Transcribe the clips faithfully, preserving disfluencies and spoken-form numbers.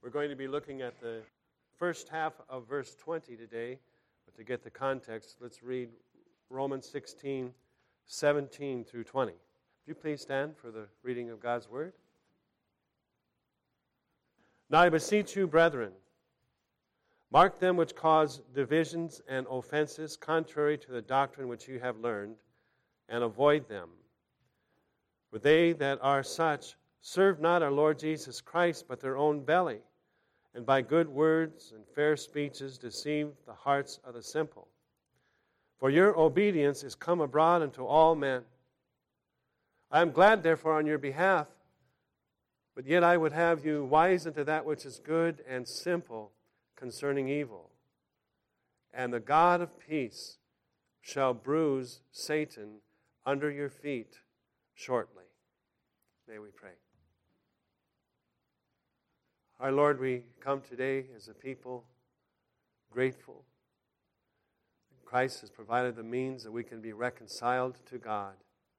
We're going to be looking at the first half of verse twenty today, but to get the context, let's read Romans sixteen, seventeen through twenty. Would you please stand for the reading of God's Word? Now I beseech you, brethren, mark them which cause divisions and offenses contrary to the doctrine which you have learned, and avoid them. For they that are such serve not our Lord Jesus Christ, but their own belly, and by good words and fair speeches deceive the hearts of the simple. For your obedience is come abroad unto all men. I am glad, therefore, on your behalf, but yet I would have you wise unto that which is good and simple concerning evil. And the God of peace shall bruise Satan under your feet shortly. May we pray. Our Lord, we come today as a people grateful. Christ has provided the means that we can be reconciled to God.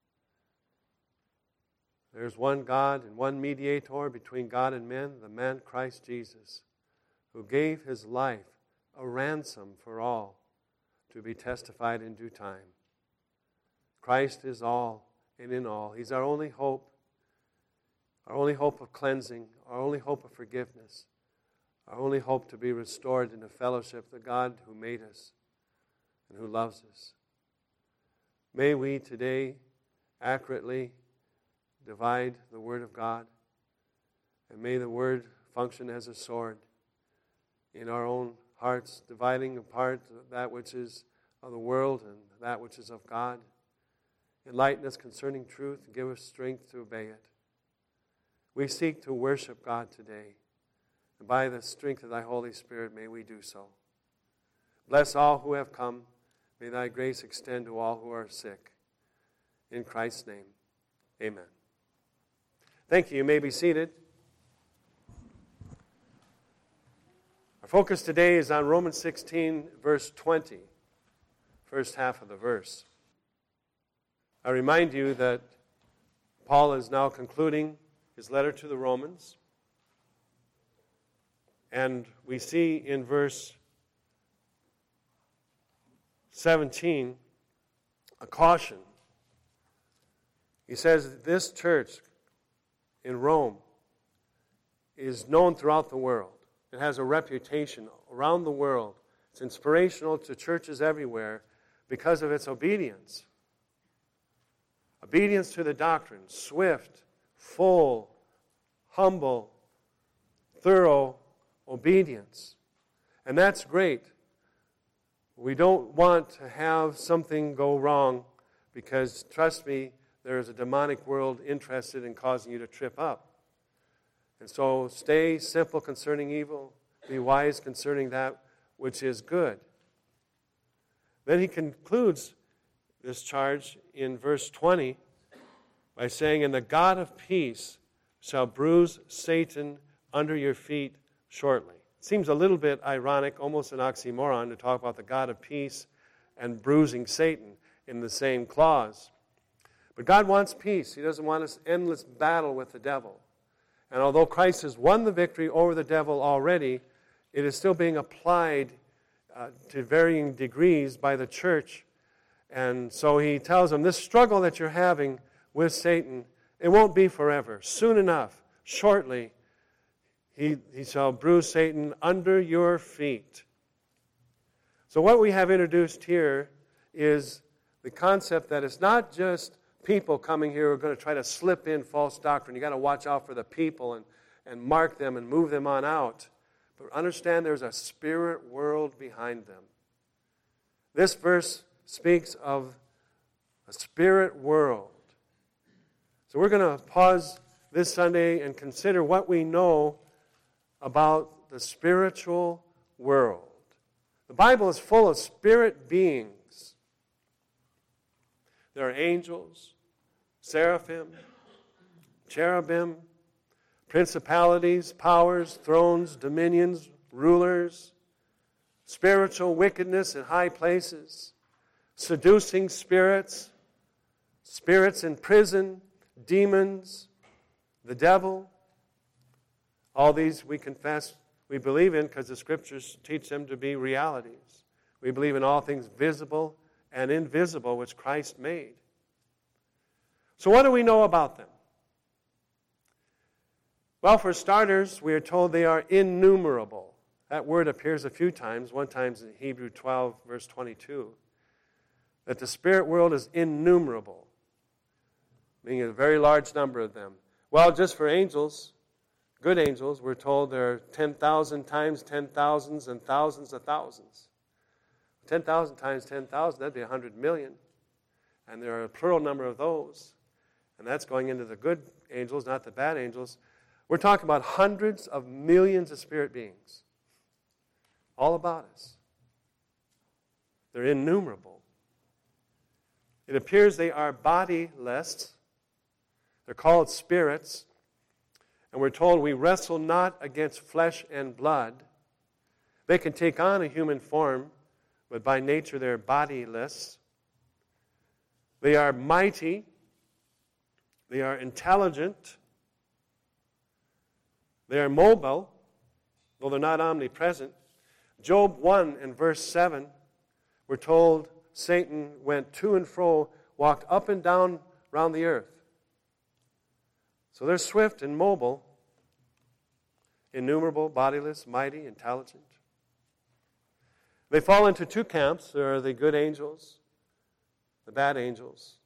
There's one God and one mediator between God and men, the man Christ Jesus, who gave his life a ransom for all, to be testified in due time. Christ is all and in all. He's our only hope. Our only hope of cleansing, our only hope of forgiveness, our only hope to be restored into fellowship, the God who made us and who loves us. May we today accurately divide the Word of God, and may the Word function as a sword in our own hearts, dividing apart that which is of the world and that which is of God. Enlighten us concerning truth and give us strength to obey it. We seek to worship God today, and by the strength of thy Holy Spirit may we do so. Bless all who have come. May thy grace extend to all who are sick. In Christ's name, amen. Thank you. You may be seated. Our focus today is on Romans sixteen, verse twenty, first half of the verse. I remind you that Paul is now concluding his letter to the Romans. And we see in verse seventeen a caution. He says this church in Rome is known throughout the world. It has a reputation around the world. It's inspirational to churches everywhere because of its obedience. Obedience to the doctrine, swift, full, humble, thorough obedience. And that's great. We don't want to have something go wrong because, trust me, there is a demonic world interested in causing you to trip up. And so stay simple concerning evil, be wise concerning that which is good. Then he concludes this charge in verse twenty by saying, and the God of peace shall bruise Satan under your feet shortly. It seems a little bit ironic, almost an oxymoron, to talk about the God of peace and bruising Satan in the same clause. But God wants peace. He doesn't want this endless battle with the devil. And although Christ has won the victory over the devil already, it is still being applied uh, to varying degrees by the church. And so he tells them, this struggle that you're having with Satan, it won't be forever. Soon enough, shortly, he, he shall bruise Satan under your feet. So what we have introduced here is the concept that it's not just people coming here who are going to try to slip in false doctrine. You've got to watch out for the people and, and mark them and move them on out. But understand there's a spirit world behind them. This verse speaks of a spirit world. So we're going to pause this Sunday and consider what we know about the spiritual world. The Bible is full of spirit beings. There are angels, seraphim, cherubim, principalities, powers, thrones, dominions, rulers, spiritual wickedness in high places, seducing spirits, spirits in prison, demons, the devil. All these we confess we believe in because the Scriptures teach them to be realities. We believe in all things visible and invisible which Christ made. So what do we know about them? Well, for starters, we are told they are innumerable. That word appears a few times, one time in Hebrews twelve, verse twenty-two, that the spirit world is innumerable, meaning a very large number of them. Well, just for angels, good angels, we're told there are ten thousand times ten thousands and thousands of thousands. ten thousand times ten thousand, that'd be one hundred million. And there are a plural number of those. And that's going into the good angels, not the bad angels. We're talking about hundreds of millions of spirit beings. All about us. They're innumerable. It appears they are bodiless. They're called spirits. And we're told we wrestle not against flesh and blood. They can take on a human form, but by nature they're bodiless. They are mighty. They are intelligent. They are mobile, though they're not omnipresent. Job one and verse seven, we're told Satan went to and fro, walked up and down around the earth. So they're swift and mobile, innumerable, bodiless, mighty, intelligent. They fall into two camps. There are the good angels, the bad angels.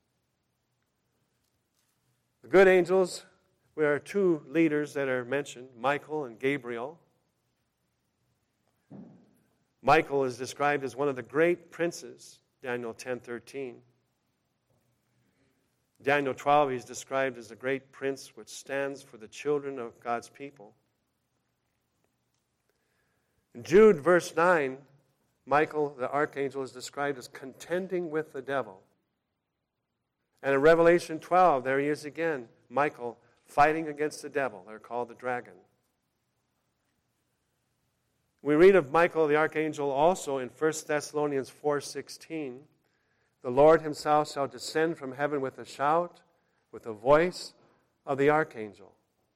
The good angels, there are two leaders that are mentioned, Michael and Gabriel. Michael is described as one of the great princes, Daniel ten thirteen. Daniel twelve, he's described as a great prince which stands for the children of God's people. In Jude, verse nine, Michael, the archangel, is described as contending with the devil. And in Revelation twelve, there he is again, Michael, fighting against the devil. They're called the dragon. We read of Michael the archangel also in First Thessalonians four sixteen. The Lord himself shall descend from heaven with a shout, with the voice of the archangel.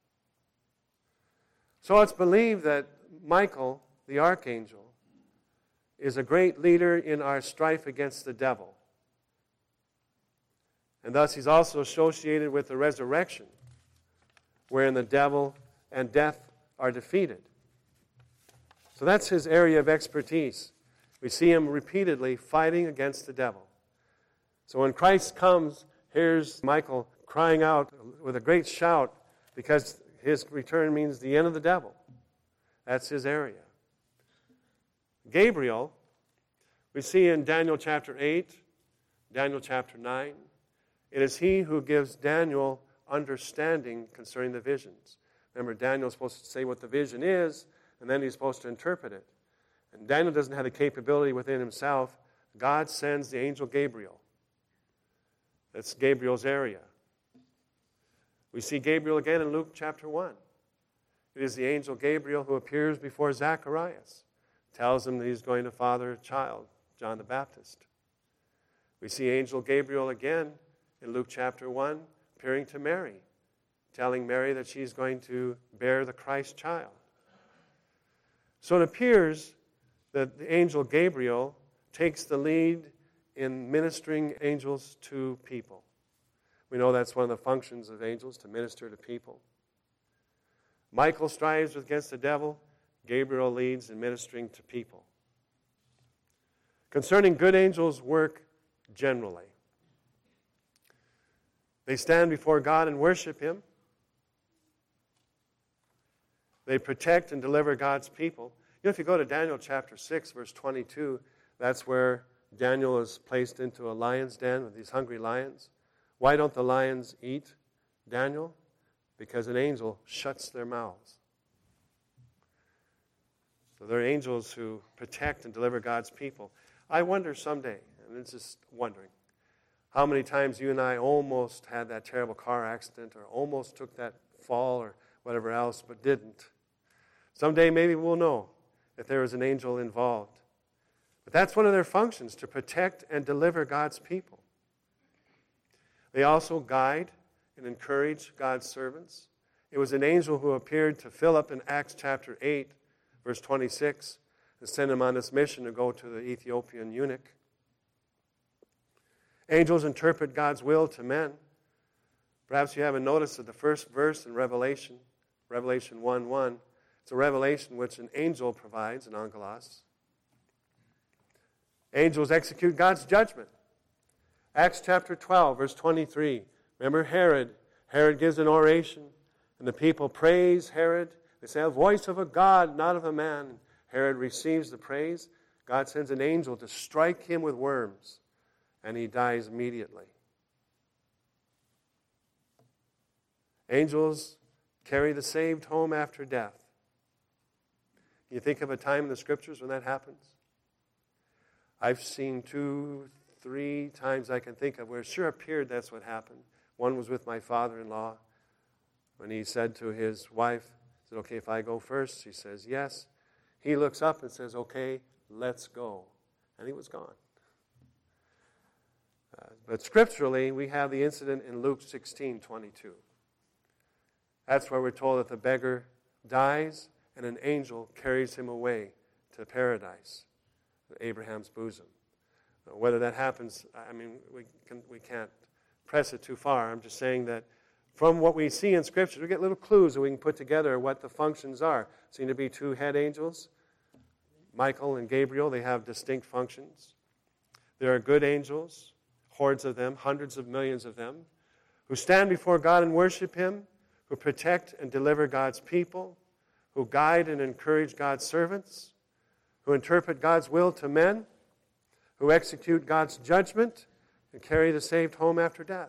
So it's believed that Michael the archangel is a great leader in our strife against the devil. And thus he's also associated with the resurrection, wherein the devil and death are defeated. So that's his area of expertise. We see him repeatedly fighting against the devil. So when Christ comes, here's Michael crying out with a great shout because his return means the end of the devil. That's his area. Gabriel, we see in Daniel chapter eight, Daniel chapter nine, it is he who gives Daniel understanding concerning the visions. Remember, Daniel's supposed to say what the vision is, and then he's supposed to interpret it. And Daniel doesn't have the capability within himself. God sends the angel Gabriel. That's Gabriel's area. We see Gabriel again in Luke chapter one. It is the angel Gabriel who appears before Zacharias, tells him that he's going to father a child, John the Baptist. We see angel Gabriel again in Luke chapter one, appearing to Mary, telling Mary that she's going to bear the Christ child. So it appears that the angel Gabriel takes the lead in ministering angels to people. We know that's one of the functions of angels, to minister to people. Michael strives against the devil. Gabriel leads in ministering to people. Concerning good angels' work generally, they stand before God and worship him. They protect and deliver God's people. You know, if you go to Daniel chapter six, verse twenty-two, that's where Daniel is placed into a lion's den with these hungry lions. Why don't the lions eat Daniel? Because an angel shuts their mouths. So they're angels who protect and deliver God's people. I wonder someday, and it's just wondering, how many times you and I almost had that terrible car accident or almost took that fall or whatever else, but didn't. Someday maybe we'll know if there was an angel involved. But that's one of their functions, to protect and deliver God's people. They also guide and encourage God's servants It was an angel who appeared to Philip in Acts chapter eight, verse twenty-six, and sent him on this mission to go to the Ethiopian eunuch. Angels interpret God's will to men. Perhaps you haven't noticed that the first verse in Revelation, Revelation one one, it's a revelation which an angel provides, an angelos. Angels execute God's judgment. Acts chapter twelve, verse twenty-three. Remember Herod. Herod gives an oration, and the people praise Herod. They say, a voice of a God, not of a man. Herod receives the praise. God sends an angel to strike him with worms, and he dies immediately. Angels carry the saved home after death. Can you think of a time in the Scriptures when that happens? I've seen two, three times I can think of where it sure appeared that's what happened. One was with my father-in-law when he said to his wife, is it okay if I go first? She says, yes. He looks up and says, okay, let's go. And he was gone. Uh, but scripturally, we have the incident in Luke sixteen twenty-two. That's where we're told that the beggar dies and an angel carries him away to paradise, Abraham's bosom. Now, whether that happens, I mean, we, can, we can't press it too far. I'm just saying that from what we see in Scripture, we get little clues that we can put together what the functions are. Seem to be two head angels, Michael and Gabriel. They have distinct functions. There are good angels, hordes of them, hundreds of millions of them, who stand before God and worship Him, who protect and deliver God's people, who guide and encourage God's servants, who interpret God's will to men, who execute God's judgment, and carry the saved home after death.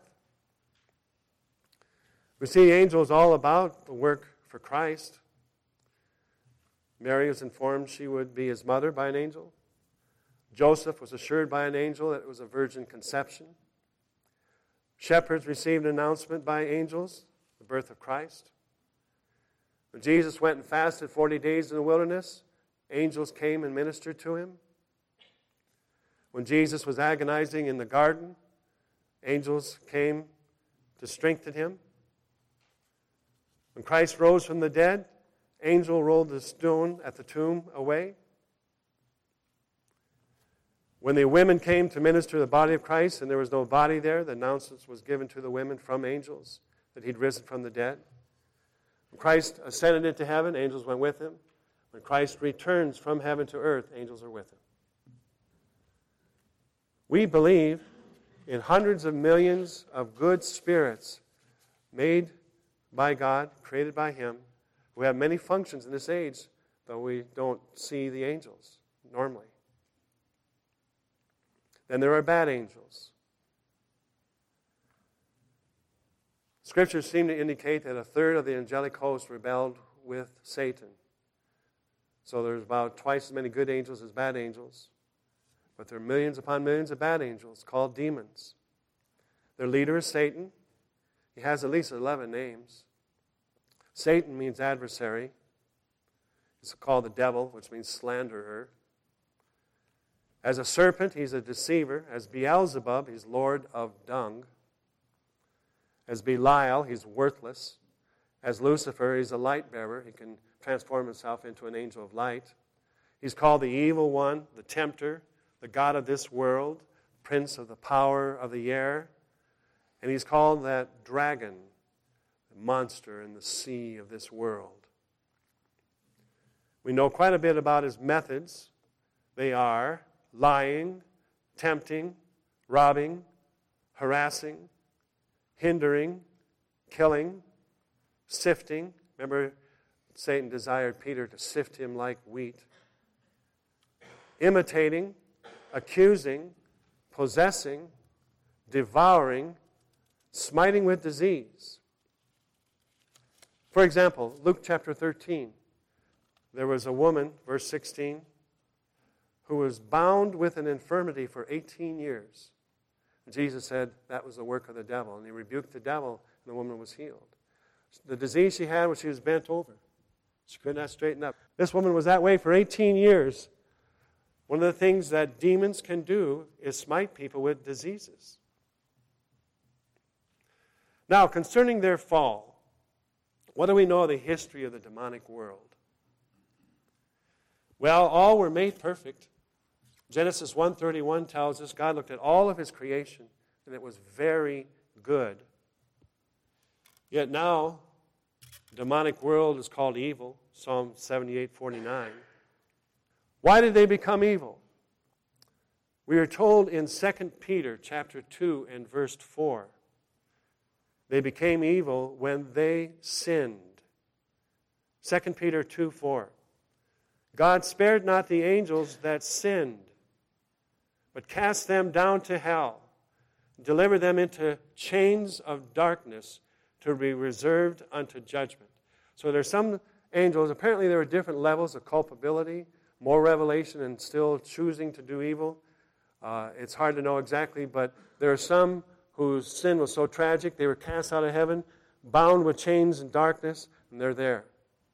We see angels all about the work for Christ. Mary was informed she would be his mother by an angel. Joseph was assured by an angel that it was a virgin conception. Shepherds received an announcement by angels, the birth of Christ. When Jesus went and fasted forty days in the wilderness, angels came and ministered to him. When Jesus was agonizing in the garden, angels came to strengthen him. When Christ rose from the dead, angel rolled the stone at the tomb away. When the women came to minister the body of Christ and there was no body there, the announcement was given to the women from angels that he'd risen from the dead. When Christ ascended into heaven, angels went with him. When Christ returns from heaven to earth, angels are with him. We believe in hundreds of millions of good spirits made by God, created by Him, who have many functions in this age, though we don't see the angels normally. Then there are bad angels. Scriptures seem to indicate that a third of the angelic host rebelled with Satan. So there's about twice as many good angels as bad angels. But there are millions upon millions of bad angels called demons. Their leader is Satan. He has at least eleven names. Satan means adversary. He's called the devil, which means slanderer. As a serpent, he's a deceiver. As Beelzebub, he's lord of dung. As Belial, he's worthless. As Lucifer, he's a light bearer. He can transform himself into an angel of light. He's called the evil one, the tempter, the god of this world, prince of the power of the air. And he's called that dragon, the monster in the sea of this world. We know quite a bit about his methods. They are lying, tempting, robbing, harassing, hindering, killing, sifting. Remember, Satan desired Peter to sift him like wheat. Imitating, accusing, possessing, devouring, smiting with disease. For example, Luke chapter thirteen. There was a woman, verse sixteen, who was bound with an infirmity for eighteen years. And Jesus said that was the work of the devil. And he rebuked the devil, and the woman was healed. The disease she had was she was bent over. She could not straighten up. This woman was that way for eighteen years. One of the things that demons can do is smite people with diseases. Now, concerning their fall, What do we know of the history of the demonic world? Well, all were made perfect. Genesis one thirty-one tells us God looked at all of his creation, and it was very good. Yet now, the demonic world is called evil, Psalm seventy-eight forty-nine. Why did they become evil? We are told in Second Peter chapter two and verse four, they became evil when they sinned. Second Peter two four. God spared not the angels that sinned, but cast them down to hell, delivered them into chains of darkness to be reserved unto judgment. So there's some angels, apparently there were different levels of culpability, more revelation and still choosing to do evil. Uh, it's hard to know exactly, but there are some whose sin was so tragic they were cast out of heaven, bound with chains and darkness, and they're there.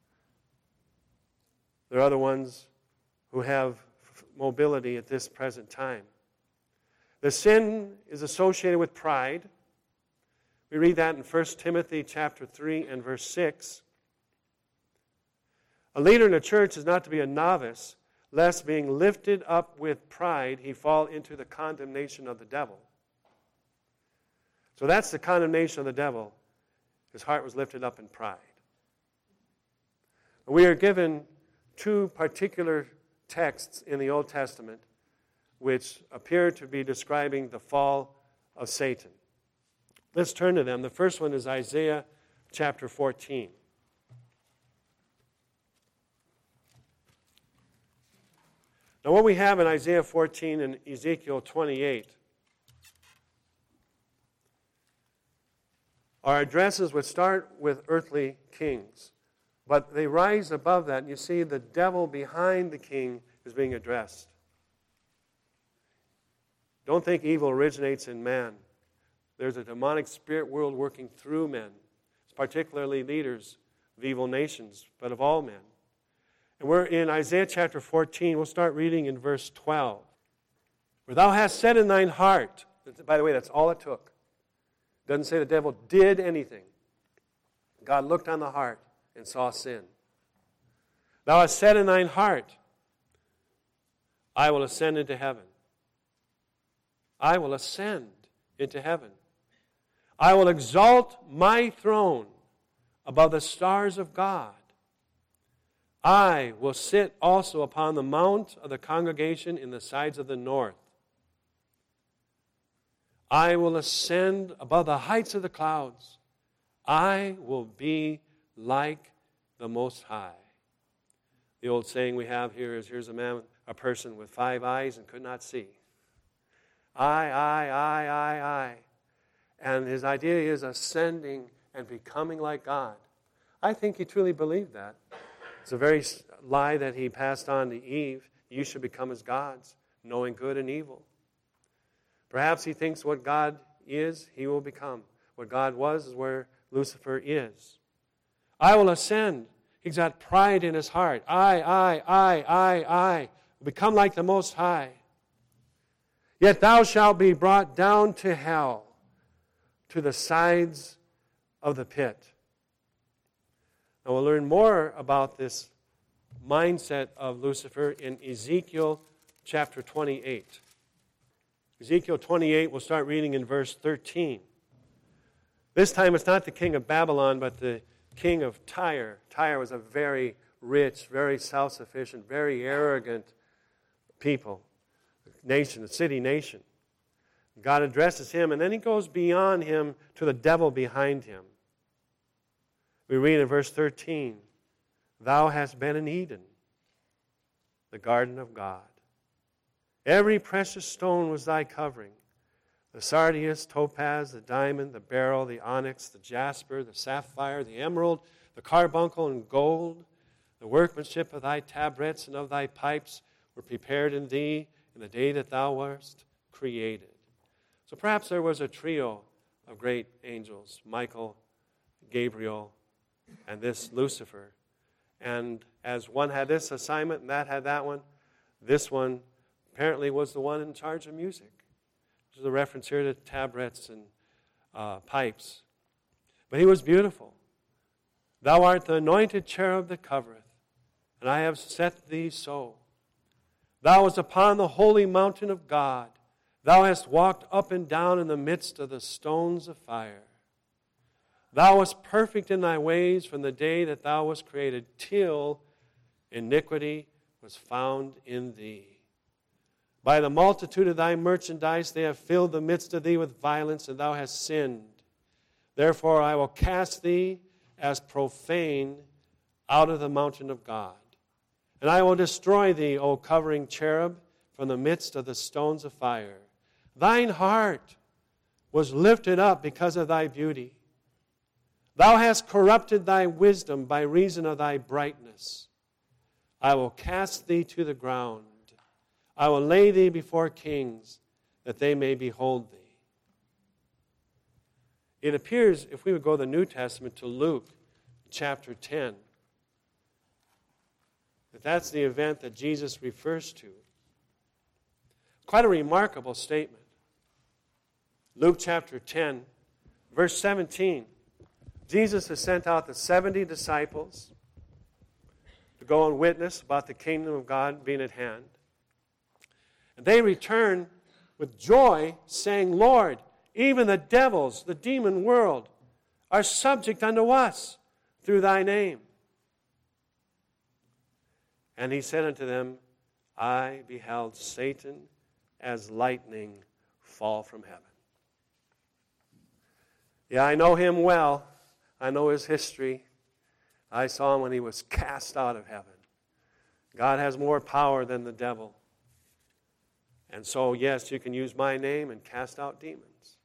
There are other ones who have mobility at this present time. The sin is associated with pride. We read that in First Timothy chapter three and verse six. A leader in a church is not to be a novice, lest being lifted up with pride he fall into the condemnation of the devil. So that's the condemnation of the devil. His heart was lifted up in pride. We are given two particular texts in the Old Testament which appear to be describing the fall of Satan. Let's turn to them. The first one is Isaiah chapter fourteen. Now what we have in Isaiah fourteen and Ezekiel twenty-eight are addresses which start with earthly kings. But they rise above that, and you see the devil behind the king is being addressed. Don't think evil originates in man. There's a demonic spirit world working through men, particularly leaders of evil nations, but of all men. And we're in Isaiah chapter fourteen. We'll start reading in verse twelve. For thou hast said in thine heart, by the way, that's all it took. It doesn't say the devil did anything. God looked on the heart and saw sin. Thou hast said in thine heart, I will ascend into heaven. I will ascend into heaven. I will exalt my throne above the stars of God. I will sit also upon the mount of the congregation in the sides of the north. I will ascend above the heights of the clouds. I will be like the Most High. The old saying we have here is, here's a man, a person with five eyes and could not see. I, I, I, I, I. And his idea is ascending and becoming like God. I think he truly believed that. It's a very lie that he passed on to Eve. You should become as gods, knowing good and evil. Perhaps he thinks what God is, he will become. What God was is where Lucifer is. I will ascend. He's got pride in his heart. I, I, I, I, I. Become like the Most High. Yet thou shalt be brought down to hell, to the sides of the pit. Now we'll learn more about this mindset of Lucifer in Ezekiel chapter twenty-eight. Ezekiel twenty-eight, we'll start reading in verse thirteen. This time it's not the king of Babylon, but the king of Tyre. Tyre was a very rich, very self-sufficient, very arrogant people, nation, a city nation. God addresses him, and then he goes beyond him to the devil behind him. We read in verse thirteen, Thou hast been in Eden, the garden of God. Every precious stone was thy covering, the sardius, topaz, the diamond, the beryl, the onyx, the jasper, the sapphire, the emerald, the carbuncle, and gold. The workmanship of thy tabrets and of thy pipes were prepared in thee in the day that thou wast created. So perhaps there was a trio of great angels, Michael, Gabriel, and this Lucifer. And as one had this assignment and that had that one, this one apparently was the one in charge of music. There's a reference here to tabrets and uh, pipes. But he was beautiful. Thou art the anointed cherub that covereth, and I have set thee so. Thou wast upon the holy mountain of God. Thou hast walked up and down in the midst of the stones of fire. Thou wast perfect in thy ways from the day that thou wast created, till iniquity was found in thee. By the multitude of thy merchandise they have filled the midst of thee with violence, and thou hast sinned. Therefore I will cast thee as profane out of the mountain of God. And I will destroy thee, O covering cherub, from the midst of the stones of fire. Thine heart was lifted up because of thy beauty. Thou hast corrupted thy wisdom by reason of thy brightness. I will cast thee to the ground. I will lay thee before kings, that they may behold thee. It appears, if we would go to the New Testament to Luke chapter ten, that that's the event that Jesus refers to. Quite a remarkable statement. Luke chapter ten, verse seventeen. Jesus has sent out the seventy disciples to go and witness about the kingdom of God being at hand. And they return with joy, saying, Lord, even the devils, the demon world, are subject unto us through thy name. And he said unto them, I beheld Satan as lightning fall from heaven. Yeah, I know him well. I know his history. I saw him when he was cast out of heaven. God has more power than the devil. And so, yes, you can use my name and cast out demons.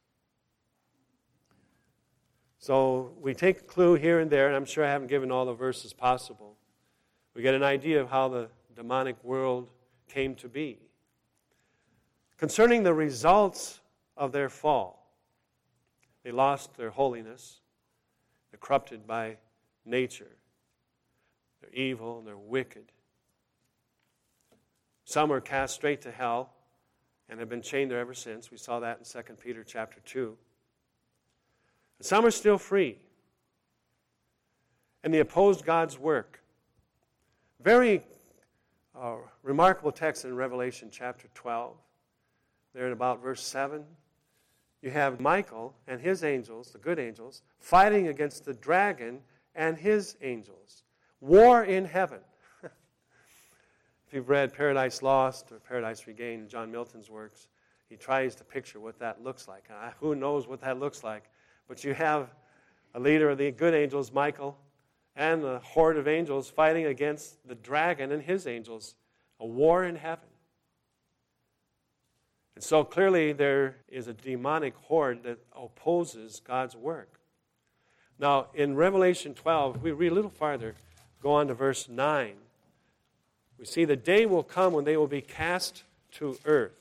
So we take a clue here and there, and I'm sure I haven't given all the verses possible. We get an idea of how the demonic world came to be. Concerning the results of their fall, they lost their holiness. They're corrupted by nature. They're evil and they're wicked. Some are cast straight to hell and have been chained there ever since. We saw that in Second Peter chapter two. And some are still free. And they opposed God's work. Very uh, remarkable text in Revelation chapter twelve. There in about verse seven. You have Michael and his angels, the good angels, fighting against the dragon and his angels. War in heaven. If you've read Paradise Lost or Paradise Regained, John Milton's works, he tries to picture what that looks like. Uh, who knows what that looks like? But you have a leader of the good angels, Michael, and the horde of angels fighting against the dragon and his angels. A war in heaven. And so clearly there is a demonic horde that opposes God's work. Now, in Revelation twelve, we read a little farther, go on to verse nine. We see the day will come when they will be cast to earth.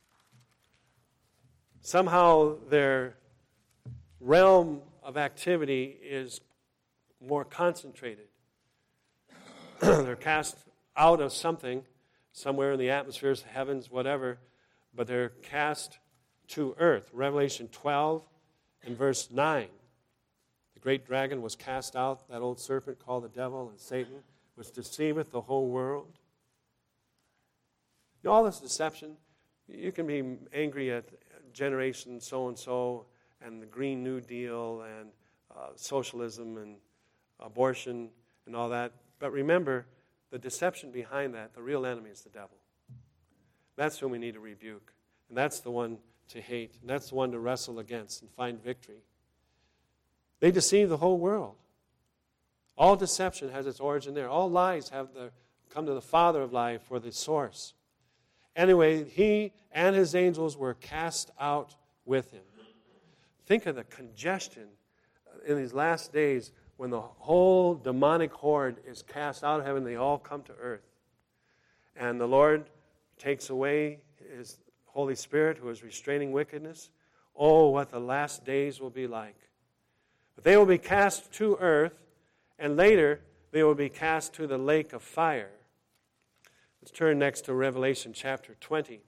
Somehow their realm of activity is more concentrated. They're cast out of something, somewhere in the atmospheres, heavens, whatever, but they're cast to earth. Revelation twelve and verse nine. The great dragon was cast out, that old serpent called the devil and Satan, which deceiveth the whole world. You know, all this deception, you can be angry at generation so-and-so and the Green New Deal and uh, socialism and abortion and all that. But remember, the deception behind that, the real enemy is the devil. That's whom we need to rebuke. And that's the one to hate. And that's the one to wrestle against and find victory. They deceive the whole world. All deception has its origin there. All lies have the, come to the father of lie for the source. Anyway, he and his angels were cast out with him. Think of the congestion in these last days when the whole demonic horde is cast out of heaven. They all come to earth. And the Lord takes away his Holy Spirit who is restraining wickedness. Oh, what the last days will be like. But they will be cast to earth, and later they will be cast to the lake of fire. Let's turn next to Revelation chapter twenty.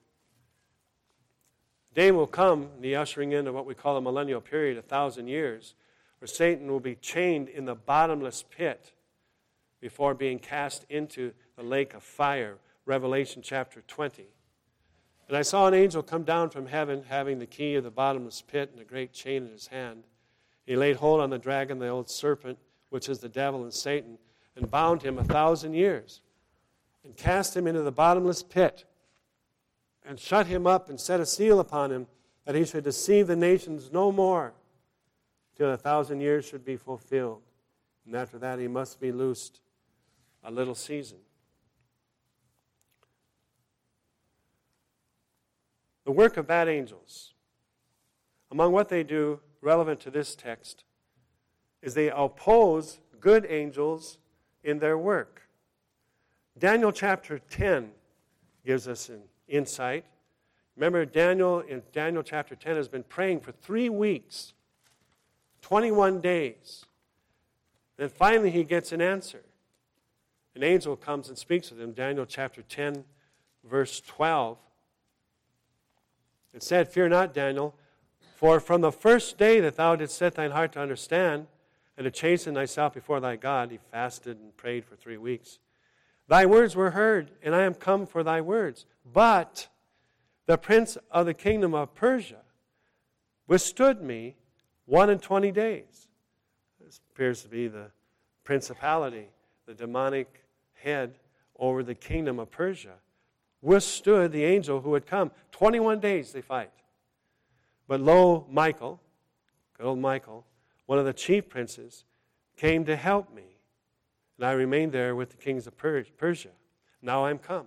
Day will come, the ushering in of what we call a millennial period, a thousand years, where Satan will be chained in the bottomless pit before being cast into the lake of fire, Revelation chapter twenty. And I saw an angel come down from heaven, having the key of the bottomless pit and a great chain in his hand. He laid hold on the dragon, the old serpent, which is the devil and Satan, and bound him a thousand years, and cast him into the bottomless pit, and shut him up, and set a seal upon him, that he should deceive the nations no more, till a thousand years should be fulfilled. And after that he must be loosed a little season. The work of bad angels, among what they do relevant to this text, is they oppose good angels in their work. Daniel chapter ten gives us an insight. Remember, Daniel in Daniel chapter ten has been praying for three weeks, twenty-one days. Then finally he gets an answer. An angel comes and speaks with him. Daniel chapter ten, verse twelve. It said, "Fear not, Daniel, for from the first day that thou didst set thine heart to understand and to chasten thyself before thy God," he fasted and prayed for three weeks, "thy words were heard, and I am come for thy words. But the prince of the kingdom of Persia withstood me one and twenty days." This appears to be the principality, the demonic head over the kingdom of Persia, withstood the angel who had come. twenty-one days they fight. But lo, Michael, good old Michael, one of the chief princes, came to help me. And I remained there with the kings of Persia. Now I'm come.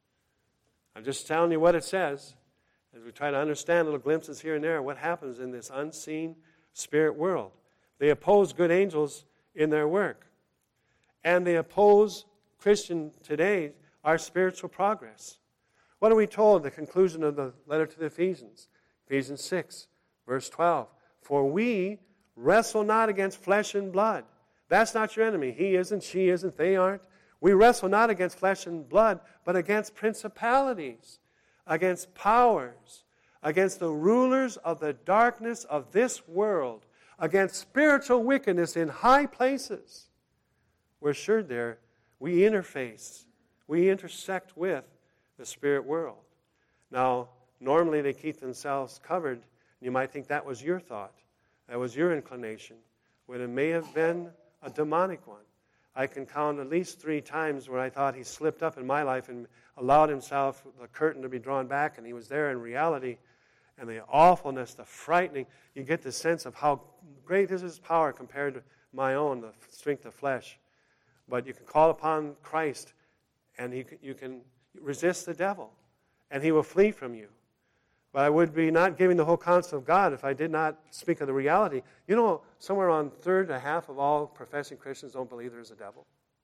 I'm just telling you what it says as we try to understand little glimpses here and there what happens in this unseen spirit world. They oppose good angels in their work. And they oppose Christian today, our spiritual progress. What are we told at the conclusion of the letter to the Ephesians? Ephesians six, verse twelve. "For we wrestle not against flesh and blood." That's not your enemy. He isn't, she isn't, they aren't. We wrestle not against flesh and blood, but against principalities, against powers, against the rulers of the darkness of this world, against spiritual wickedness in high places. We're sure there we interface, we intersect with the spirit world. Now, normally they keep themselves covered. You might think that was your thought, that was your inclination, when it may have been a demonic one. I can count at least three times where I thought he slipped up in my life and allowed himself, the curtain to be drawn back, and he was there in reality. And the awfulness, the frightening, you get the sense of how great is his power compared to my own, the strength of flesh. But you can call upon Christ, and he, you can resist the devil, and he will flee from you. But I would be not giving the whole counsel of God if I did not speak of the reality. You know, somewhere around a third to half of all professing Christians don't believe there's a devil.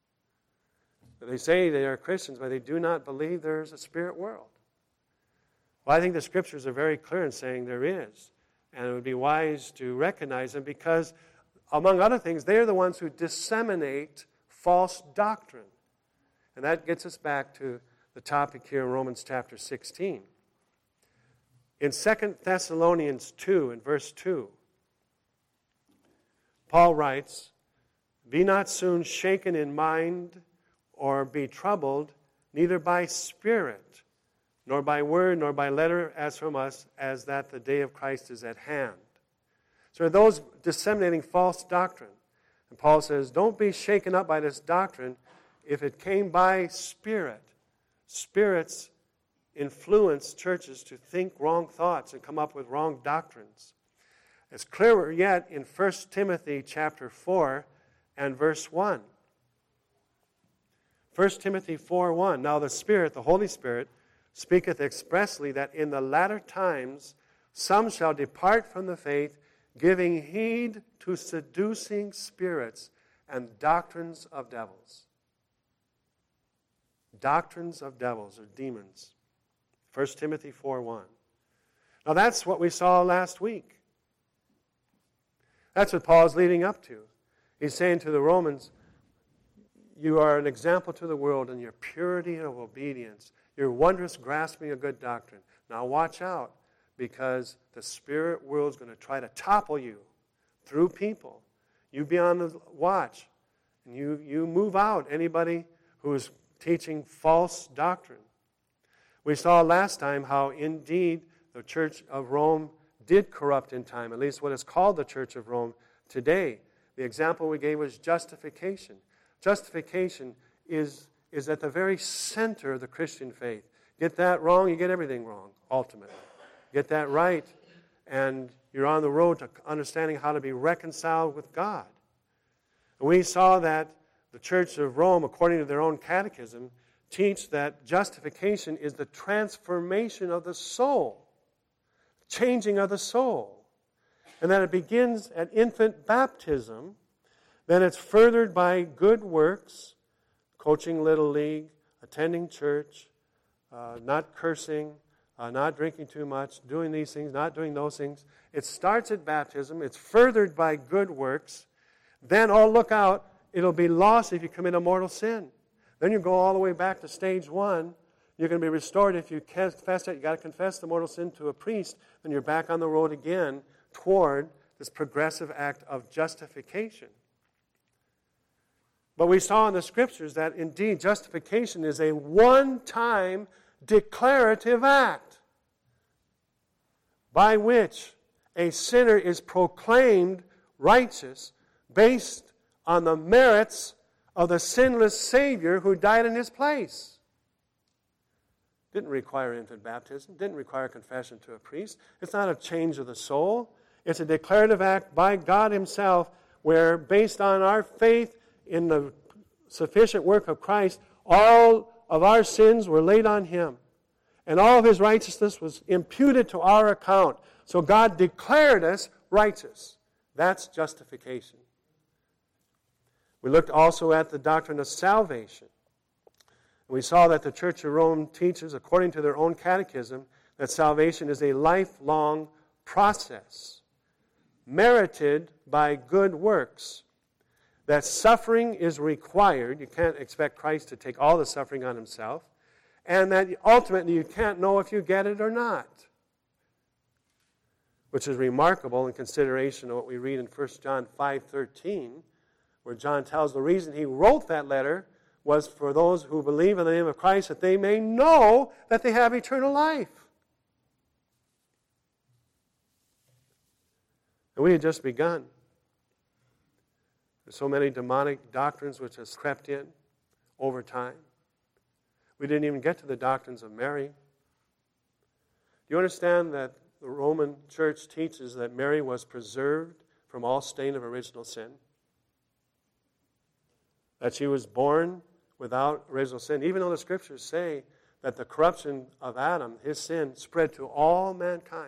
They say they are Christians, but they do not believe there's a spirit world. Well, I think the Scriptures are very clear in saying there is. And it would be wise to recognize them because, among other things, they're the ones who disseminate false doctrine. And that gets us back to the topic here in Romans chapter sixteen. In Second Thessalonians two, in verse two, Paul writes, "Be not soon shaken in mind or be troubled, neither by spirit, nor by word, nor by letter as from us, as that the day of Christ is at hand." So those disseminating false doctrine. And Paul says, don't be shaken up by this doctrine if it came by spirit. Spirits influence churches to think wrong thoughts and come up with wrong doctrines. It's clearer yet in First Timothy chapter four and verse one. First Timothy four one, "Now the Spirit, the Holy Spirit, speaketh expressly that in the latter times some shall depart from the faith, giving heed to seducing spirits and doctrines of devils." Doctrines of devils or demons. First Timothy four one. Now that's what we saw last week. That's what Paul is leading up to. He's saying to the Romans, you are an example to the world in your purity of obedience, your wondrous grasping of good doctrine. Now watch out, because the spirit world is going to try to topple you through people You be on the watch. And you, you move out anybody who is teaching false doctrine. We saw last time how indeed the Church of Rome did corrupt in time, at least what is called the Church of Rome today. The example we gave was justification. Justification is, is at the very center of the Christian faith. Get that wrong, you get everything wrong, ultimately. Get that right, and you're on the road to understanding how to be reconciled with God. And we saw that the Church of Rome, according to their own catechism, teach that justification is the transformation of the soul, changing of the soul, and that it begins at infant baptism, then it's furthered by good works, coaching Little League, attending church, uh, not cursing, uh, not drinking too much, doing these things, not doing those things. It starts at baptism, it's furthered by good works, then, oh, look out, it'll be lost if you commit a mortal sin. Then you go all the way back to stage one. You're going to be restored if you confess it. You've got to confess the mortal sin to a priest. Then you're back on the road again toward this progressive act of justification. But we saw in the Scriptures that indeed justification is a one-time declarative act by which a sinner is proclaimed righteous based on the merits of the sinless Savior who died in his place. Didn't require infant baptism, didn't require confession to a priest. It's not a change of the soul. It's a declarative act by God himself where, based on our faith in the sufficient work of Christ, all of our sins were laid on him. And all of his righteousness was imputed to our account. So God declared us righteous. That's justification. We looked also at the doctrine of salvation. We saw that the Church of Rome teaches, according to their own catechism, that salvation is a lifelong process, merited by good works, that suffering is required. You can't expect Christ to take all the suffering on himself, and that ultimately you can't know if you get it or not, which is remarkable in consideration of what we read in First John five thirteen, where John tells the reason he wrote that letter was for those who believe in the name of Christ, that they may know that they have eternal life. And we had just begun. There's so many demonic doctrines which has crept in over time. We didn't even get to the doctrines of Mary. Do you understand that the Roman Church teaches that Mary was preserved from all stain of original sin? That she was born without original sin, even though the Scriptures say that the corruption of Adam, his sin, spread to all mankind.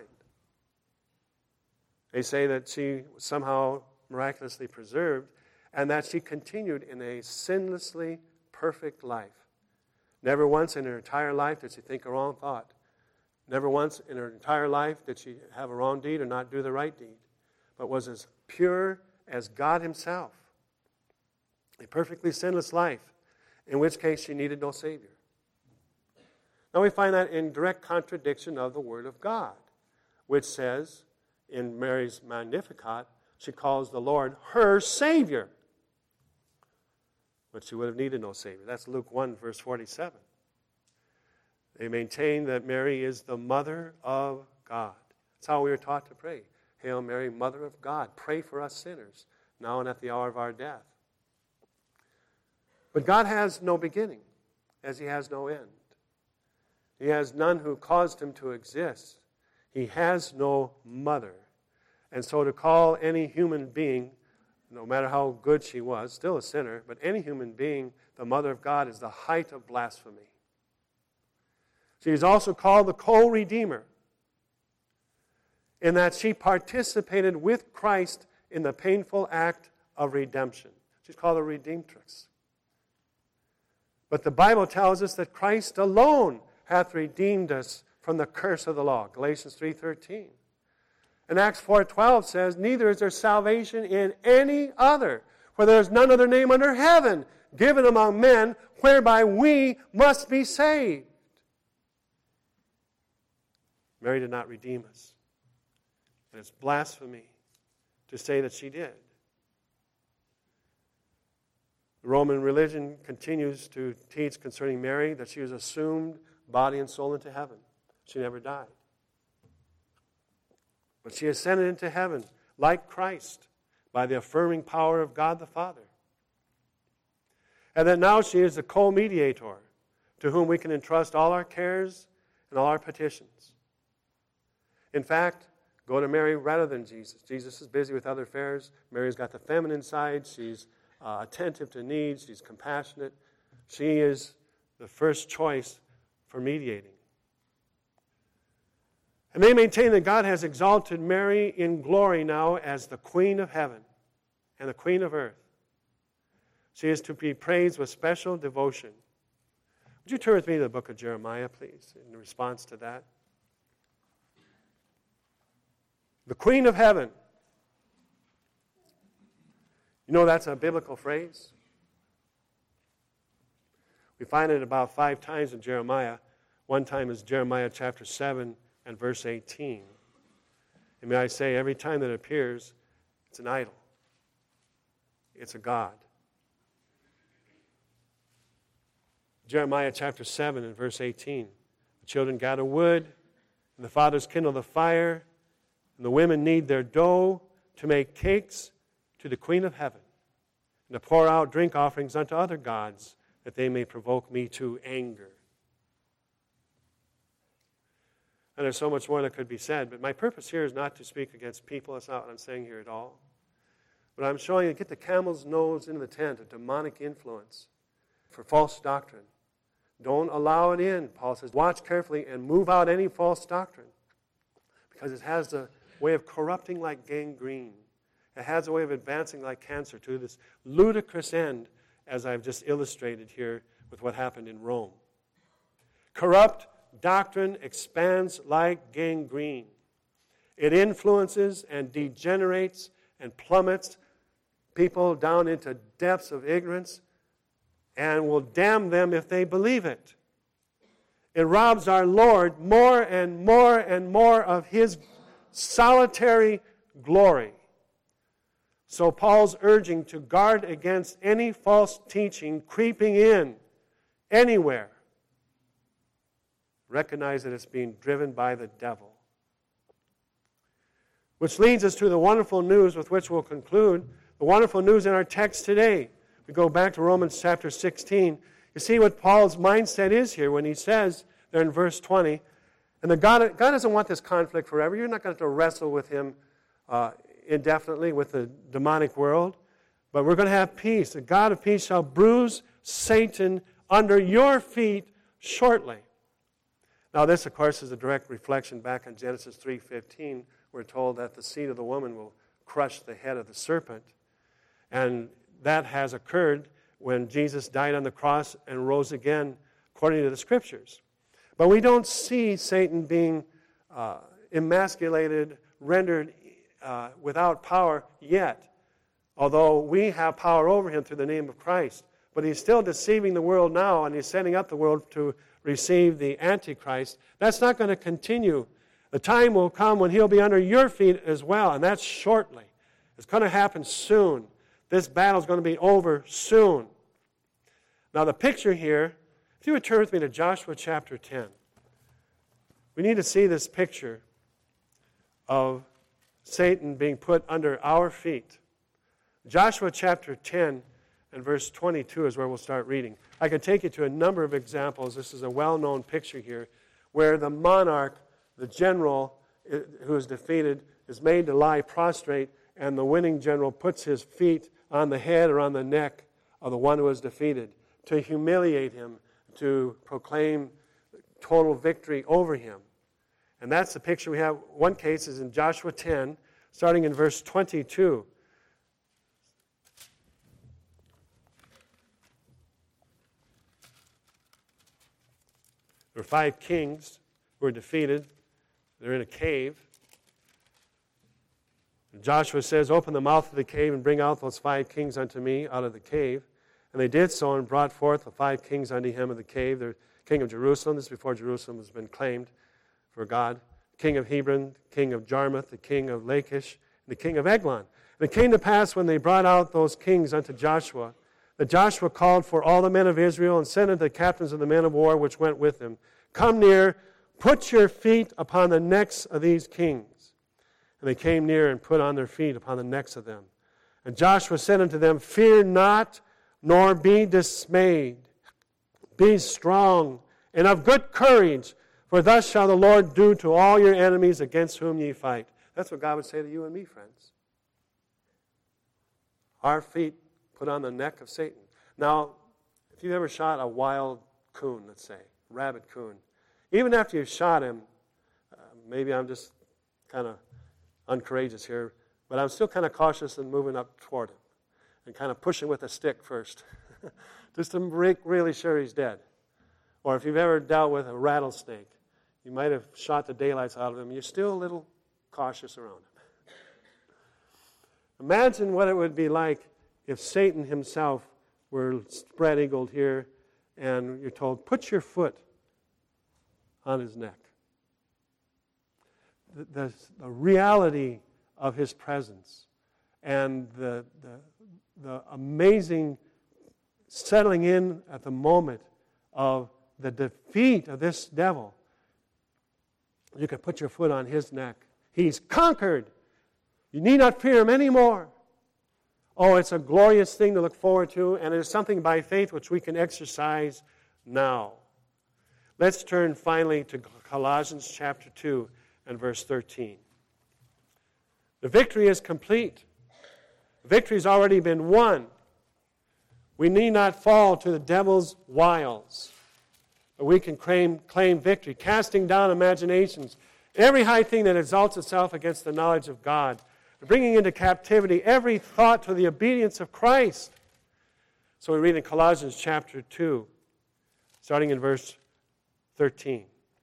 They say that she was somehow miraculously preserved and that she continued in a sinlessly perfect life. Never once in her entire life did she think a wrong thought. Never once in her entire life did she have a wrong deed or not do the right deed, but was as pure as God himself. A perfectly sinless life, in which case she needed no Savior. Now we find that in direct contradiction of the Word of God, which says in Mary's Magnificat, she calls the Lord her Savior. But she would have needed no Savior. That's Luke one, verse forty-seven. They maintain that Mary is the Mother of God. That's how we were taught to pray. Hail Mary, Mother of God, pray for us sinners, now and at the hour of our death. But God has no beginning, as he has no end. He has none who caused him to exist. He has no mother. And so to call any human being, no matter how good she was, still a sinner, but any human being the mother of God is the height of blasphemy. She is also called the co-redeemer, in that she participated with Christ in the painful act of redemption. She's called a redemptrix. But the Bible tells us that Christ alone hath redeemed us from the curse of the law, Galatians three thirteen. And Acts four twelve says, neither is there salvation in any other, for there is none other name under heaven given among men whereby we must be saved. Mary did not redeem us. And it's blasphemy to say that she did. The Roman religion continues to teach concerning Mary that she was assumed body and soul into heaven. She never died. But she ascended into heaven like Christ by the affirming power of God the Father. And that now she is the co-mediator to whom we can entrust all our cares and all our petitions. In fact, go to Mary rather than Jesus. Jesus is busy with other affairs. Mary's got the feminine side. She's uh, attentive to needs. She's compassionate. She is the first choice for mediating. And they maintain that God has exalted Mary in glory now as the Queen of heaven and the Queen of earth. She is to be praised with special devotion. Would you turn with me to the book of Jeremiah, please, in response to that? The Queen of heaven. You know that's a biblical phrase? We find it about five times in Jeremiah. One time is Jeremiah chapter seven and verse eighteen. And may I say, every time that it appears, it's an idol. It's a god. Jeremiah chapter seven and verse eighteen. The children gather wood, and the fathers kindle the fire, and the women knead their dough to make cakes to the Queen of heaven, and to pour out drink offerings unto other gods, that they may provoke me to anger. And there's so much more that could be said, but my purpose here is not to speak against people. That's not what I'm saying here at all. But I'm showing you, get the camel's nose into the tent of demonic influence for false doctrine. Don't allow it in. Paul says, watch carefully and move out any false doctrine, because it has a way of corrupting like gangrene. It has a way of advancing like cancer to this ludicrous end, as I've just illustrated here with what happened in Rome. Corrupt doctrine expands like gangrene. It influences and degenerates and plummets people down into depths of ignorance and will damn them if they believe it. It robs our Lord more and more and more of His solitary glory. So Paul's urging to guard against any false teaching creeping in anywhere. Recognize that it's being driven by the devil. Which leads us to the wonderful news with which we'll conclude. The wonderful news in our text today. We go back to Romans chapter sixteen. You see what Paul's mindset is here when he says there in verse twenty, and the God, God doesn't want this conflict forever. You're not going to have to wrestle with Him uh, indefinitely with the demonic world. But we're going to have peace. The God of peace shall bruise Satan under your feet shortly. Now this, of course, is a direct reflection back on Genesis three fifteen. We're told that the seed of the woman will crush the head of the serpent. And that has occurred when Jesus died on the cross and rose again according to the Scriptures. But we don't see Satan being uh, emasculated, rendered uh, without power yet, although we have power over him through the name of Christ. But he's still deceiving the world now, and he's setting up the world to receive the Antichrist. That's not going to continue. The time will come when he'll be under your feet as well, and that's shortly. It's going to happen soon. This battle is going to be over soon. Now the picture here, if you would turn with me to Joshua chapter ten. We need to see this picture of Satan being put under our feet. Joshua chapter ten and verse twenty-two is where we'll start reading. I could take you to a number of examples. This is a well-known picture here where the monarch, the general who is defeated, is made to lie prostrate, and the winning general puts his feet on the head or on the neck of the one who was defeated to humiliate him, to proclaim total victory over him. And that's the picture we have. One case is in Joshua ten, starting in verse twenty-two. There were five kings who were defeated. They're in a cave. And Joshua says, open the mouth of the cave and bring out those five kings unto me out of the cave. And they did so and brought forth the five kings unto him of the cave. The king of Jerusalem, this is before Jerusalem has been claimed for God. King of Hebron, king of Jarmuth, the king of Lachish, and the king of Eglon. And it came to pass when they brought out those kings unto Joshua, That Joshua called for all the men of Israel and said unto the captains of the men of war which went with him, Come near, put your feet upon the necks of these kings. And they came near and put on their feet upon the necks of them. And Joshua said unto them, Fear not, nor be dismayed. Be strong and of good courage, for thus shall the Lord do to all your enemies against whom ye fight. That's what God would say to you and me, friends. Our feet put on the neck of Satan. Now, if you've ever shot a wild coon, let's say, rabid coon, even after you've shot him, uh, maybe I'm just kind of uncourageous here, but I'm still kind of cautious in moving up toward him and kind of pushing with a stick first, just to make really sure he's dead. Or if you've ever dealt with a rattlesnake, you might have shot the daylights out of him, you're still a little cautious around him. Imagine what it would be like if Satan himself were spread-eagled here and you're told, put your foot on his neck. The, the, the reality of his presence and the, the, the amazing settling in at the moment of the defeat of this devil. You can put your foot on his neck. He's conquered. You need not fear him anymore. Oh, it's a glorious thing to look forward to, and it is something by faith which we can exercise now. Let's turn finally to Colossians chapter two and verse thirteen. The victory is complete. The victory has already been won. We need not fall to the devil's wiles, but we can claim, claim victory, casting down imaginations, every high thing that exalts itself against the knowledge of God, bringing into captivity every thought to the obedience of Christ. So we read in Colossians chapter two, starting in verse thirteen.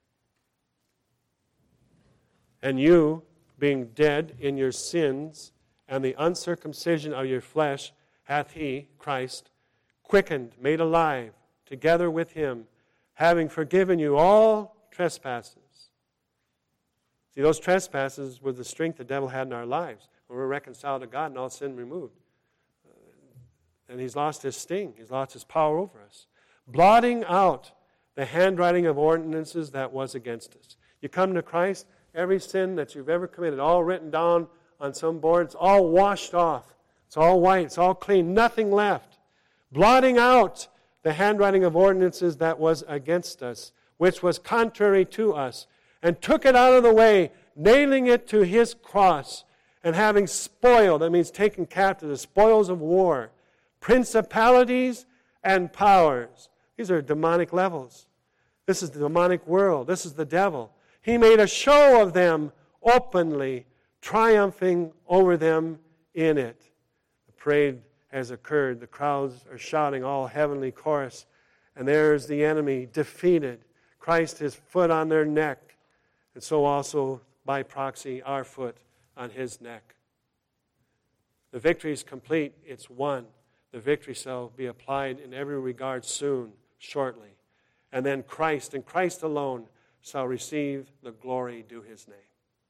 And you, being dead in your sins and the uncircumcision of your flesh, hath he, Christ, quickened, made alive, together with him, having forgiven you all trespasses. See, those trespasses were the strength the devil had in our lives. When we're reconciled to God and all sin removed. And he's lost his sting. He's lost his power over us. Blotting out the handwriting of ordinances that was against us. You come to Christ, every sin that you've ever committed, all written down on some board, it's all washed off. It's all white. It's all clean. Nothing left. Blotting out the handwriting of ordinances that was against us, which was contrary to us, and took it out of the way, nailing it to his cross, and having spoiled, that means taken captive, the spoils of war, principalities and powers. These are demonic levels. This is the demonic world. This is the devil. He made a show of them openly, triumphing over them in it. The parade has occurred. The crowds are shouting all heavenly chorus, and there's the enemy defeated. Christ, his foot on their neck, and so also, by proxy, our foot on his neck. The victory is complete. It's won. The victory shall be applied in every regard soon, shortly. And then Christ, and Christ alone, shall receive the glory due his name.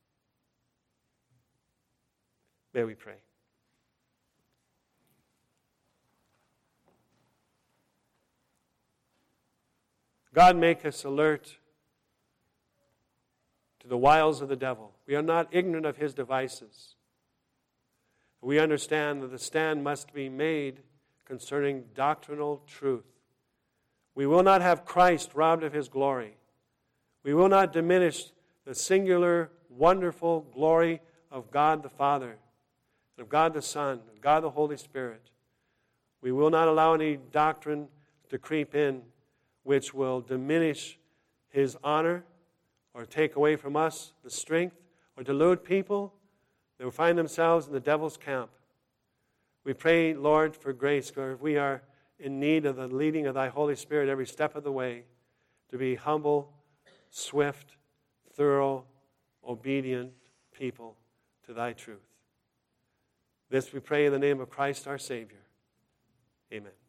May we pray. God, make us alert to the wiles of the devil. We are not ignorant of his devices. We understand that the stand must be made concerning doctrinal truth. We will not have Christ robbed of his glory. We will not diminish the singular, wonderful glory of God the Father, of God the Son, of God the Holy Spirit. We will not allow any doctrine to creep in which will diminish his honor or take away from us the strength, or delude people that will find themselves in the devil's camp. We pray, Lord, for grace, for we are in need of the leading of thy Holy Spirit every step of the way, to be humble, swift, thorough, obedient people to thy truth. This we pray in the name of Christ our Savior. Amen.